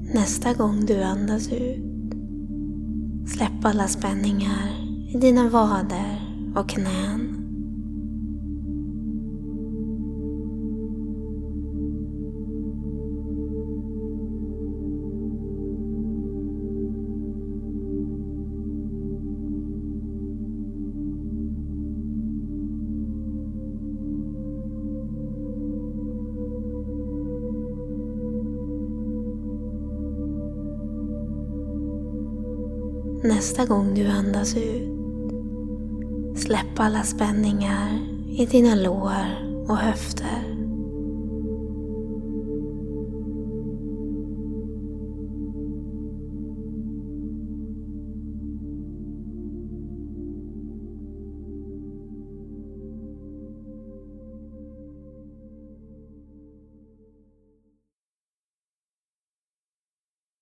Nästa gång du andas ut, släpp alla spänningar i dina vader och knän. Nästa gång du andas ut, släpp alla spänningar i dina lår och höfter.